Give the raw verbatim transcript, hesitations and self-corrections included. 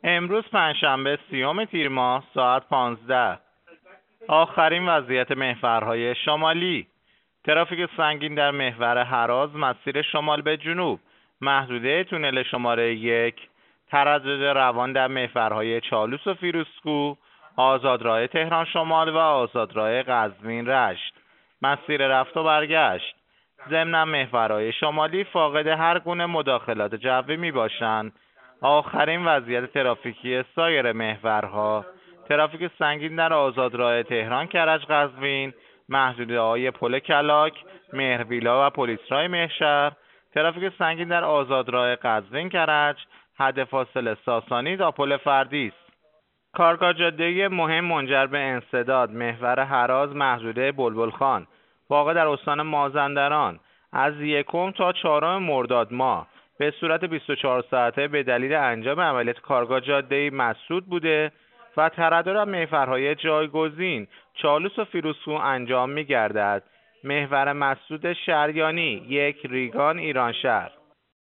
امروز پنجشنبه سیوم تیر ماه ساعت پانزده. آخرین وضعیت محورهای شمالی. ترافیک سنگین در محور هراز مسیر شمال به جنوب، محدوده تونل شماره یک، تردد روان در محورهای چالوس و فیروزکوه، آزادراه تهران شمال و آزادراه قزوین رشت، مسیر رفت و برگشت. ضمن محورهای شمالی فاقد هر گونه مداخلات جوی می باشند. آخرین وضعیت ترافیکی سایر محورها: ترافیک سنگین در آزادراه تهران کرج قزوین، محدوده‌های پل کلاک، مهربیلا و پلیسرای مهشهر، ترافیک سنگین در آزادراه قزوین کرج، حد فاصله ساسانی تا پل فردیس. کارگاه جاده‌ای مهم منجر به انسداد محور هراز محدوده بلبل خان واقع در استان مازندران از یکم تا چهارم مرداد ماه به صورت بیست و چهار ساعته به دلیل انجام عملیات کارگاه جاده‌ای مسدود بوده و تردد محورهای جایگزین چالوس و فیروزکوه انجام می‌گردد. محور مسدود شریانی یک ریگان ایرانشهر.